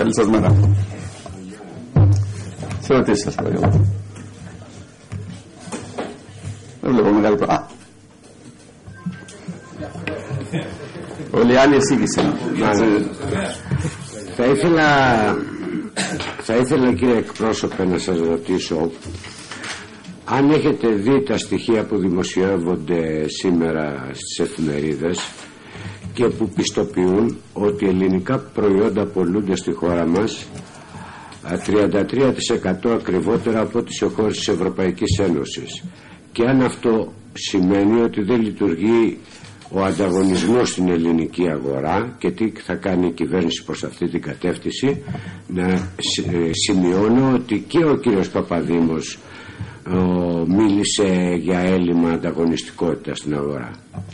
Καλή σας μέρα. Σε ερωτήσεις σας παρακαλώ. Δεν βλέπω μεγάλη πρόβλημα. Όλοι οι άλλοι εισήγησαν. Θα ήθελα κύριε εκπρόσωπε να σας ρωτήσω αν έχετε δει τα στοιχεία που δημοσιεύονται σήμερα στις εφημερίδες και που πιστοποιούν ότι ελληνικά προϊόντα πωλούνται στη χώρα μας 33% ακριβότερα από ό,τι σε χώρες της Ευρωπαϊκής Ένωσης, και αν αυτό σημαίνει ότι δεν λειτουργεί ο ανταγωνισμός στην ελληνική αγορά και τι θα κάνει η κυβέρνηση προς αυτή την κατεύθυνση. Να σημειώνω ότι και ο κύριος Παπαδήμος μίλησε για έλλειμμα ανταγωνιστικότητα στην αγορά.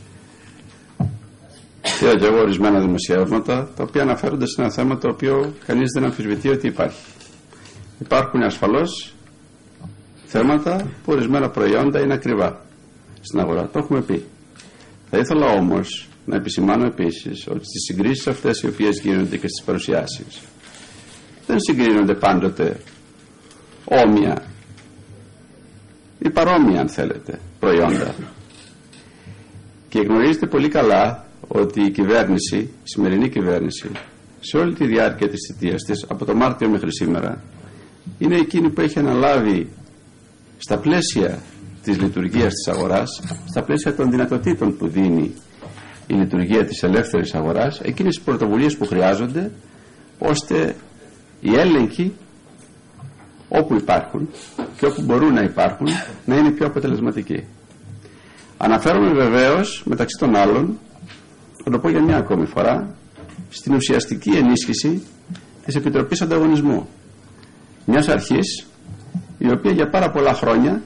Είδα και εγώ ορισμένα δημοσιεύματα τα οποία αναφέρονται σε ένα θέμα το οποίο κανείς δεν αμφισβητεί ότι υπάρχει. Υπάρχουν ασφαλώς θέματα που ορισμένα προϊόντα είναι ακριβά στην αγορά. Το έχουμε πει. Θα ήθελα όμως να επισημάνω επίσης ότι στις συγκρίσεις αυτές οι οποίες γίνονται και στις παρουσιάσεις δεν συγκρίνονται πάντοτε όμοια ή παρόμοια, αν θέλετε, προϊόντα. Και γνωρίζετε πολύ καλά ότι η κυβέρνηση, η σημερινή κυβέρνηση, σε όλη τη διάρκεια της θητείας της, από το Μάρτιο μέχρι σήμερα, είναι εκείνη που έχει αναλάβει στα πλαίσια της λειτουργίας της αγοράς, στα πλαίσια των δυνατοτήτων που δίνει η λειτουργία της ελεύθερης αγοράς, εκείνες τις πρωτοβουλίες που χρειάζονται ώστε οι έλεγχοι όπου υπάρχουν και όπου μπορούν να υπάρχουν να είναι πιο αποτελεσματικοί. Αναφέρομαι βεβαίως μεταξύ των άλλων, θα το πω για μια ακόμη φορά, στην ουσιαστική ενίσχυση της Επιτροπής Ανταγωνισμού, μιας αρχής η οποία για πάρα πολλά χρόνια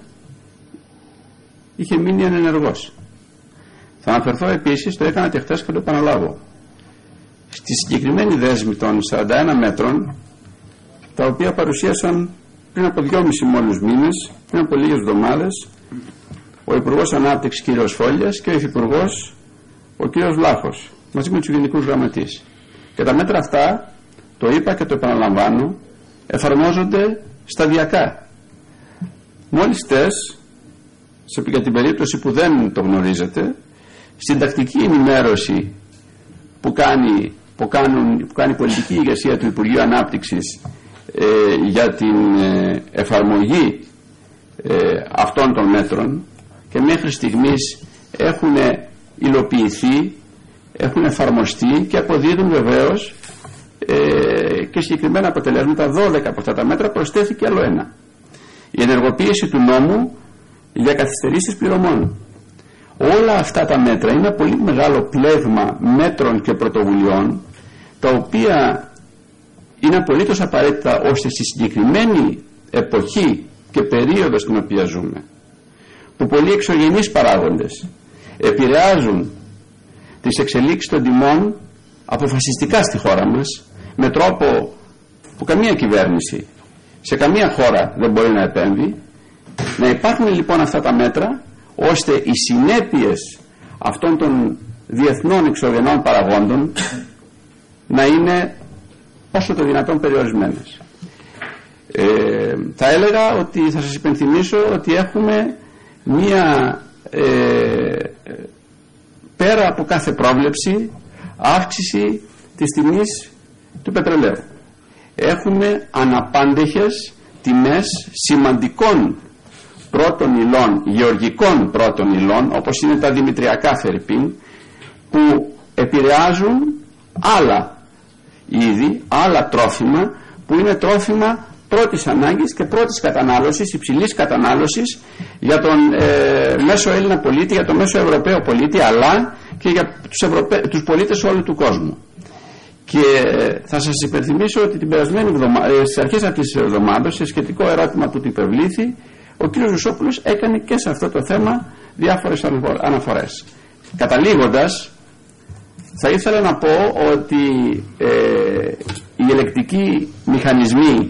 είχε μείνει ανενεργός. Θα αναφερθώ επίσης, το έκανα και χθες και το επαναλάβω, στη συγκεκριμένη δέσμη των 41 μέτρων τα οποία παρουσίασαν πριν από 2,5 μόλις μήνες, πριν από λίγες εβδομάδες, ο Υπουργός Ανάπτυξης κ. Φόλιας και ο Υφυπουργός ο κ. Βλάχος μαζί με τους γενικούς γραμματείς. Και τα μέτρα αυτά, το είπα και το επαναλαμβάνω, εφαρμόζονται σταδιακά. Μόλις χτες, για την περίπτωση που δεν το γνωρίζετε, στην τακτική ενημέρωση που κάνει η πολιτική ηγεσία του Υπουργείου Ανάπτυξης για την εφαρμογή αυτών των μέτρων, και μέχρι στιγμής έχουν υλοποιηθεί, έχουν εφαρμοστεί και αποδίδουν βεβαίως και συγκεκριμένα αποτελέσματα. 12 από αυτά τα μέτρα προσθέθηκε άλλο ένα. Η ενεργοποίηση του νόμου για καθυστερήσεις πληρωμών. Όλα αυτά τα μέτρα είναι ένα πολύ μεγάλο πλέγμα μέτρων και πρωτοβουλειών, τα οποία είναι απολύτως απαραίτητα ώστε στη συγκεκριμένη εποχή και περίοδο στην οποία ζούμε, που πολλοί εξωγενείς παράγοντες επηρεάζουν τις εξελίξεις των τιμών αποφασιστικά στη χώρα μας, με τρόπο που καμία κυβέρνηση σε καμία χώρα δεν μπορεί να επέμβει, να υπάρχουν λοιπόν αυτά τα μέτρα ώστε οι συνέπειες αυτών των διεθνών εξωγενών παραγόντων να είναι όσο το δυνατόν περιορισμένες. Θα έλεγα ότι, θα σας υπενθυμίσω ότι έχουμε μία πέρα από κάθε πρόβλεψη αύξηση της τιμής του πετρελαίου. Έχουμε αναπάντεχες τιμές σημαντικών πρώτων υλών, γεωργικών πρώτων υλών, όπως είναι τα δημητριακά φερρυπίν, που επηρεάζουν άλλα είδη, άλλα τρόφιμα, που είναι τρόφιμα πρώτης ανάγκης και πρώτης κατανάλωσης, υψηλής κατανάλωσης για τον μέσο Έλληνα πολίτη, για τον μέσο Ευρωπαίο πολίτη, αλλά και για τους πολίτες όλου του κόσμου. Και θα σας υπενθυμίσω ότι την περασμένη εβδομάδα, στις αρχές αυτής της εβδομάδας, σε σχετικό ερώτημα που του υπευλήθη, ο κ. Βουσόπουλος έκανε και σε αυτό το θέμα διάφορες αναφορές. Καταλήγοντας, θα ήθελα να πω ότι οι ελεκτικοί μηχανισμοί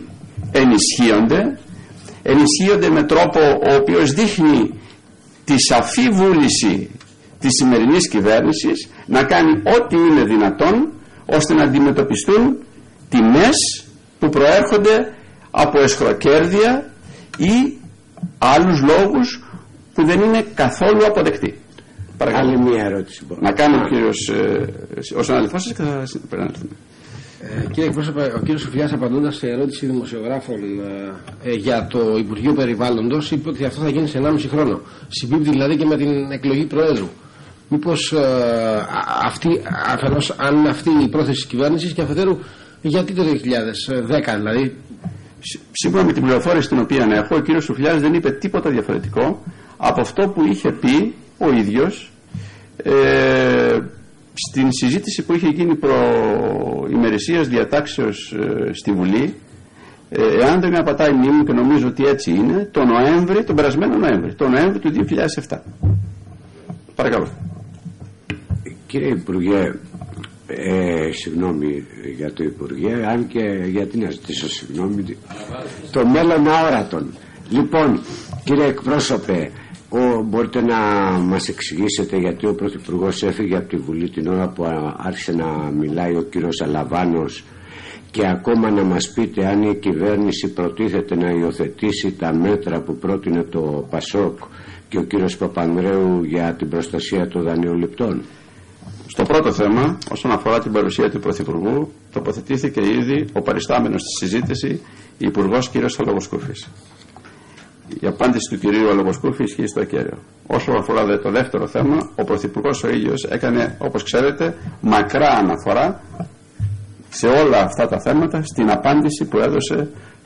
ενισχύονται με τρόπο ο οποίος δείχνει τη σαφή βούληση της σημερινής κυβέρνησης να κάνει ό,τι είναι δυνατόν ώστε να αντιμετωπιστούν τιμές που προέρχονται από εσχροκέρδεια ή άλλους λόγους που δεν είναι καθόλου αποδεκτοί. Άλλη μία ερώτηση. Να κάνει ο κύριος ο συναδελφός σας και θα επανέλθουμε. Κύριε εκπρόσωπε, ο κύριος Σουφιάς, απαντώντας σε ερώτηση δημοσιογράφων για το Υπουργείο Περιβάλλοντος, είπε ότι αυτό θα γίνει σε 1,5 χρόνο. Συμπίπτει δηλαδή και με την εκλογή Προέδρου. Μήπως αφενός αν είναι αυτή η πρόθεση της κυβέρνησης, και αφετέρου γιατί το 2010 δηλαδή? Σύμφωνα με την πληροφόρηση την οποία έχω, ο κύριος Σουφιάς δεν είπε τίποτα διαφορετικό από αυτό που είχε πει ο ίδιος στην συζήτηση που είχε γίνει προημερησίας διατάξεως στη Βουλή, εάν δεν με απατάει η μνήμη μου, και νομίζω ότι έτσι είναι, τον περασμένο Νοέμβρη, τον Νοέμβρη του 2007. Παρακαλώ. Κύριε Υπουργέ, συγγνώμη για το Υπουργέ, αν και γιατί να ζητήσω συγγνώμη, το μέλλον αόρατον. Λοιπόν, κύριε εκπρόσωπε, μπορείτε να μας εξηγήσετε γιατί ο Πρωθυπουργός έφυγε από τη Βουλή την ώρα που άρχισε να μιλάει ο κύριος Αλαβάνος, και ακόμα να μας πείτε αν η κυβέρνηση προτίθεται να υιοθετήσει τα μέτρα που πρότεινε το ΠΑΣΟΚ και ο κύριος Παπανδρέου για την προστασία των δανειοληπτών. Στο πρώτο θέμα, όσον αφορά την παρουσία του Πρωθυπουργού, τοποθετήθηκε ήδη ο παριστάμενος στη συζήτηση, Υπουργός κ. Αλογοσκούφης. Η απάντηση του κυρίου Αλογοσκούφη ισχύει στο ακέραιο. Όσο αφορά το δεύτερο θέμα, ο Πρωθυπουργός ο ίδιος έκανε, όπως ξέρετε, μακρά αναφορά σε όλα αυτά τα θέματα στην απάντηση που έδωσε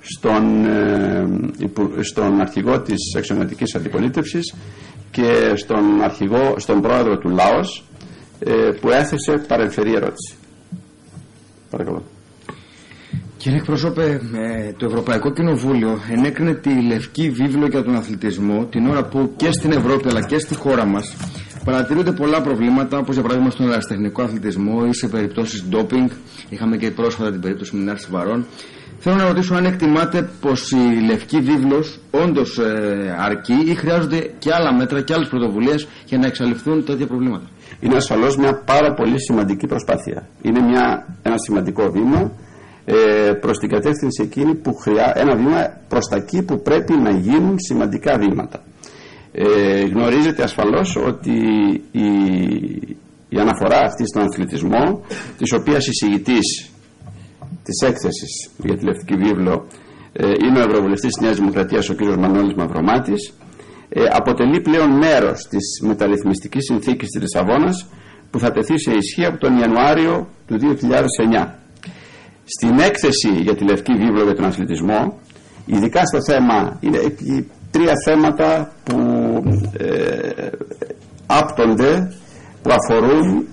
στον αρχηγό της αξιωματικής αντιπολίτευσης και στον πρόεδρο του ΛΑΟΣ, που έθεσε παρεμφερή ερώτηση. Παρακαλώ. Κύριε εκπρόσωπε, το Ευρωπαϊκό Κοινοβούλιο ενέκρινε τη Λευκή Βίβλο για τον αθλητισμό την ώρα που και στην Ευρώπη αλλά και στη χώρα μας παρατηρούνται πολλά προβλήματα, όπως για παράδειγμα στον ερασιτεχνικό αθλητισμό ή σε περιπτώσεις ντόπινγκ. Είχαμε και πρόσφατα την περίπτωση Μινάρης Βαρών. Θέλω να ρωτήσω αν εκτιμάτε πως η Λευκή Βίβλος όντως αρκεί ή χρειάζονται και άλλα μέτρα και άλλες πρωτοβουλίες για να εξαλειφθούν τέτοια προβλήματα. Είναι ασφαλώς μια πάρα πολύ σημαντική προσπάθεια. Είναι ένα σημαντικό βήμα προς την κατεύθυνση εκείνη ένα βήμα προς τα εκεί που πρέπει να γίνουν σημαντικά βήματα. Γνωρίζετε ασφαλώς ότι η αναφορά αυτή στον αθλητισμό, της οποίας εισηγητής της έκθεσης για τη Λευκή Βίβλο είναι ο Ευρωβουλευτής της Νέας Δημοκρατίας, ο κ. Μανώλης Μαυρομάτης, αποτελεί πλέον μέρος της μεταρρυθμιστικής συνθήκης της Λισαβόνας που θα τεθεί σε ισχύ από τον Ιανουάριο του 2009. Στην έκθεση για τη Λευκή Βίβλο για τον αθλητισμό, ειδικά στο θέμα, είναι τρία θέματα που άπτονται, που αφορούν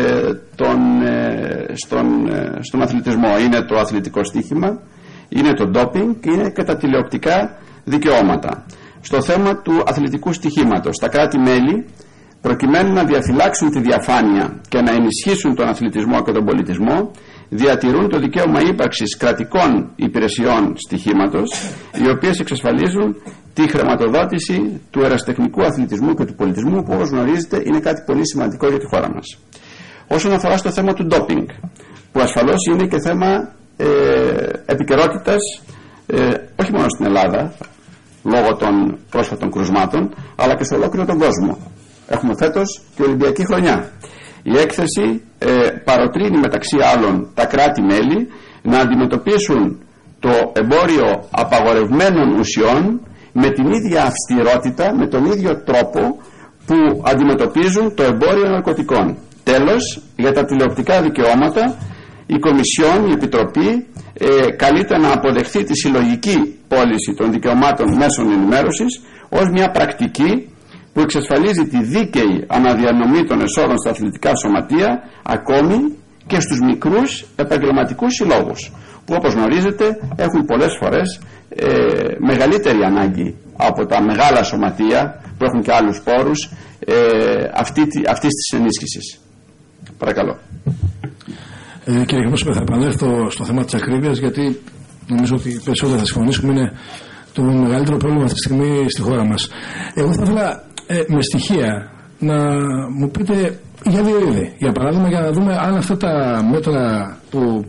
στον αθλητισμό. Είναι το αθλητικό στοίχημα, είναι το ντόπινγκ και είναι και τα τηλεοπτικά δικαιώματα. Στο θέμα του αθλητικού στοιχήματος, τα κράτη-μέλη, προκειμένου να διαφυλάξουν τη διαφάνεια και να ενισχύσουν τον αθλητισμό και τον πολιτισμό, διατηρούν το δικαίωμα ύπαρξης κρατικών υπηρεσιών στοιχήματος, οι οποίες εξασφαλίζουν τη χρηματοδότηση του ερασιτεχνικού αθλητισμού και του πολιτισμού, που όπως γνωρίζετε είναι κάτι πολύ σημαντικό για τη χώρα μας. Όσον αφορά στο θέμα του ντόπινγκ, που ασφαλώς είναι και θέμα επικαιρότητας, όχι μόνο στην Ελλάδα, λόγω των πρόσφατων κρουσμάτων, αλλά και σε ολόκληρο τον κόσμο. Έχουμε φέτος και Ολυμπιακή χρονιά. Η έκθεση παροτρύνει μεταξύ άλλων τα κράτη-μέλη να αντιμετωπίσουν το εμπόριο απαγορευμένων ουσιών με την ίδια αυστηρότητα, με τον ίδιο τρόπο που αντιμετωπίζουν το εμπόριο ναρκωτικών. Τέλος, για τα τηλεοπτικά δικαιώματα, η Κομισιόν, η Επιτροπή, καλείται να αποδεχθεί τη συλλογική πώληση των δικαιωμάτων μέσων ενημέρωσης ως μια πρακτική που εξασφαλίζει τη δίκαιη αναδιανομή των εσόδων στα αθλητικά σωματεία, ακόμη και στους μικρούς επαγγελματικούς συλλόγους, που όπως γνωρίζετε έχουν πολλές φορές μεγαλύτερη ανάγκη από τα μεγάλα σωματεία που έχουν και άλλους πόρους αυτής της ενίσχυσης. Παρακαλώ. Κύριε Εκπρόσωπε, θα επανέλθω στο θέμα της ακρίβειας, γιατί νομίζω ότι περισσότερο θα συμφωνήσουμε, είναι το μεγαλύτερο πρόβλημα αυτή τη στιγμή στη χώρα μας. Εγώ θα ήθελα με στοιχεία να μου πείτε για δύο είδη. Για παράδειγμα, για να δούμε αν αυτά τα μέτρα που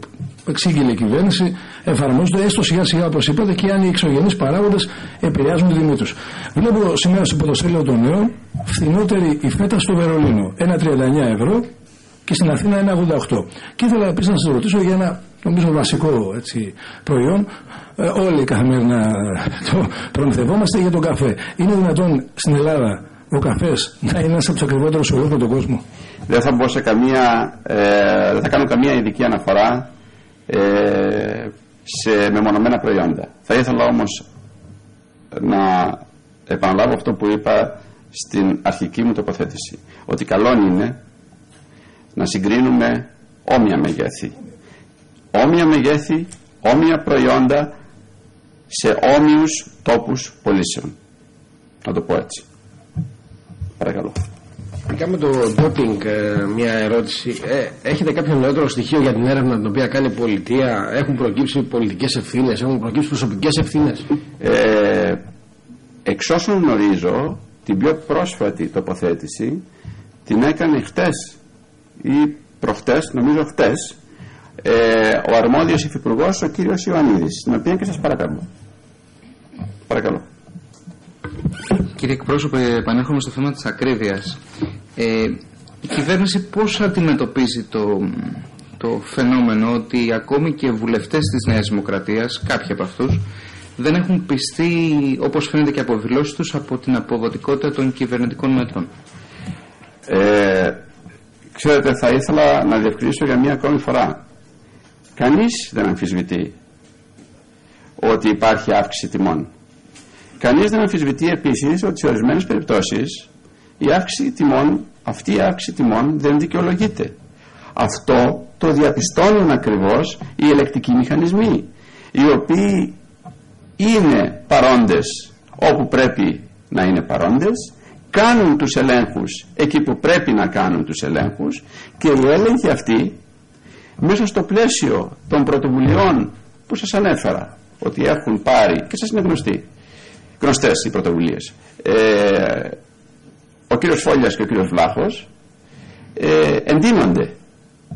εξήγηλε η κυβέρνηση, εφαρμόζονται έστω σιγά σιγά όπως είπατε και αν οι εξωγενείς παράγοντες επηρεάζουν τη τιμή τους. Βλέπω σήμερα στο πρωτοσέλιδο των νέων φθηνότερη η φέτα στο Βερολίνο 1,39 ευρώ και στην Αθήνα 1,88. Και ήθελα επίσης να σας ρωτήσω για ένα νομίζω βασικό προϊόν. Όλοι καθημερινά το προμηθευόμαστε, για τον καφέ. Είναι δυνατόν στην Ελλάδα ο καφές να είναι ένας από τους ακριβότερους σε όλο τον κόσμο? Δεν θα μπω σε δεν θα κάνω καμία ειδική αναφορά σε μεμονωμένα προϊόντα. Θα ήθελα όμως να επαναλάβω αυτό που είπα στην αρχική μου τοποθέτηση, ότι καλό είναι να συγκρίνουμε όμοια μεγέθη. Όμοια μεγέθη, όμοια προϊόντα σε όμοιους τόπους πωλήσεων. Να το πω έτσι. Παρακαλώ. Κάνουμε το ντόπινγκ, μια ερώτηση. Έχετε κάποιο νεότερο στοιχείο για την έρευνα την οποία κάνει η πολιτεία? Έχουν προκύψει πολιτικές ευθύνες, έχουν προκύψει προσωπικές ευθύνες? Εξ όσων γνωρίζω, την πιο πρόσφατη τοποθέτηση την έκανε χτες ή προχτές, νομίζω χτες, ο αρμόδιος υφυπουργός, ο κύριος Ιωαννίδης, την οποία και σας παρακαλώ. Παρακαλώ. Κύριε εκπρόσωπε, επανέρχομαι στο θέμα της ακρίβειας. Η κυβέρνηση πώς αντιμετωπίζει το φαινόμενο ότι ακόμη και βουλευτές της Νέας Δημοκρατίας, κάποιοι από αυτούς, δεν έχουν πιστεί, όπως φαίνεται και από δηλώσεις τους, από την αποδοτικότητα των κυβερνητικών μέτρων? Ξέρετε, θα ήθελα να διευκρινίσω για μία ακόμη φορά. Κανείς δεν αμφισβητεί ότι υπάρχει αύξηση τιμών. Κανείς δεν αμφισβητεί επίσης ότι σε ορισμένες περιπτώσεις αυτή η αύξηση τιμών δεν δικαιολογείται. Αυτό το διαπιστώνουν ακριβώς οι ελεκτικοί μηχανισμοί, οι οποίοι είναι παρόντες όπου πρέπει να είναι παρόντες, κάνουν τους ελέγχους εκεί που πρέπει να κάνουν τους ελέγχους, και οι έλεγχοι αυτοί μέσα στο πλαίσιο των πρωτοβουλειών που σας ανέφερα ότι έχουν πάρει, και σας είναι γνωστές οι πρωτοβουλίες, ο κύριος Φόλιας και ο κύριος Βλάχος, εντείνονται.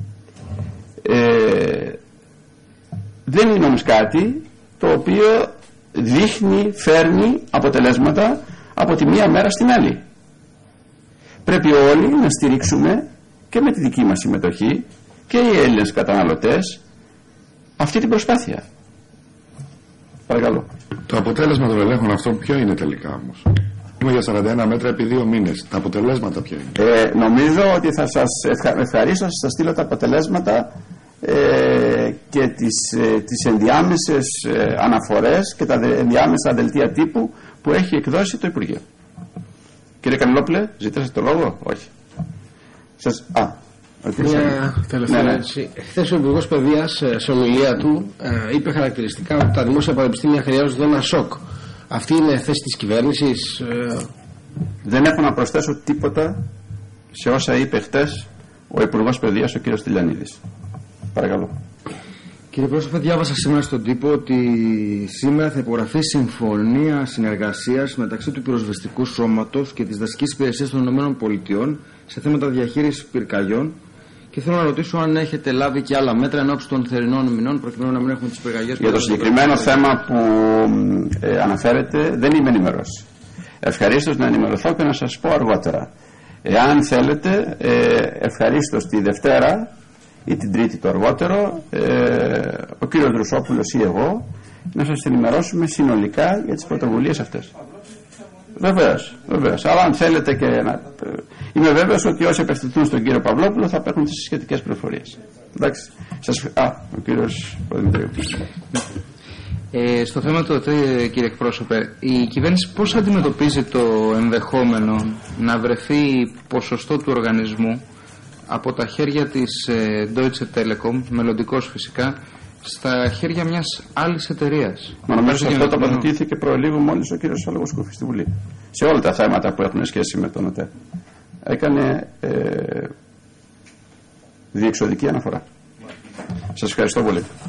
Δεν είναι όμως κάτι το οποίο φέρνει αποτελέσματα από τη μία μέρα στην άλλη. Πρέπει όλοι να στηρίξουμε και με τη δική μας συμμετοχή και οι Έλληνες καταναλωτές αυτή την προσπάθεια. Παρακαλώ. Το αποτέλεσμα των ελέγχων αυτών ποιο είναι τελικά όμως? Είμαι για 41 μέτρα επί 2 μήνες. Τα αποτελέσματα ποια είναι? Νομίζω ότι θα σας ευχαρίστω να σας στείλω τα αποτελέσματα και τις ενδιάμεσες αναφορές και τα ενδιάμεσα δελτία τύπου που έχει εκδώσει το Υπουργείο. Κύριε Κανελόπουλε, ζητήσατε το λόγο? Όχι. Μια τελευταία ερώτηση. Χθες ο Υπουργός Παιδείας σε ομιλία του είπε χαρακτηριστικά ότι τα δημόσια πανεπιστήμια χρειάζονται ένα σοκ. Αυτή είναι θέση της κυβέρνησης? Δεν έχω να προσθέσω τίποτα σε όσα είπε χθες ο Υπουργός Παιδείας, ο κύριος Τηλιανίδης. Παρακαλώ. Κύριε Πρόσωπε, διάβασα σήμερα στον τύπο ότι σήμερα θα υπογραφεί συμφωνία συνεργασίας μεταξύ του πυροσβεστικού σώματος και της δασικής υπηρεσίας των ΗΠΑ σε θέματα διαχείρισης πυρκαγιών, και θέλω να ρωτήσω αν έχετε λάβει και άλλα μέτρα εν ώψη των θερινών μηνών προκειμένου να μην έχουμε τις πυρκαγιές. Για το συγκεκριμένο θέμα που αναφέρετε δεν είμαι ενημερός. Ευχαρίστως να ενημερωθώ και να σας πω αργότερα. Εάν θέλετε, ευχαρίστως τη Δευτέρα ή την Τρίτη το αργότερο, ο κύριος Δρουσόπουλος ή εγώ να σας ενημερώσουμε συνολικά για τις πρωτοβουλίες αυτές. Βεβαίως. Αλλά αν θέλετε και να... Είμαι βέβαιος ότι όσοι απευθυνθούν στον κύριο Παυλόπουλο θα παίρνουν τις σχετικές πληροφορίες. Εντάξει. Ο κύριος Παπαδημητρίου. Στο θέμα του, κύριε εκπρόσωπε, η κυβέρνηση πώς αντιμετωπίζει το ενδεχόμενο να βρεθεί ποσοστό του οργανισμού από τα χέρια της Deutsche Telekom, μελλοντικός φυσικά, στα χέρια μιας άλλης εταιρείας? Μα νομίζω ότι αυτό τοποθετήθηκε προλίγου μόλις ο κύριος Αλογοσκούφης στη Βουλή. Σε όλα τα θέματα που έχουν σχέση με τον ΟΤΕ. Έκανε διεξοδική αναφορά. Σας ευχαριστώ πολύ.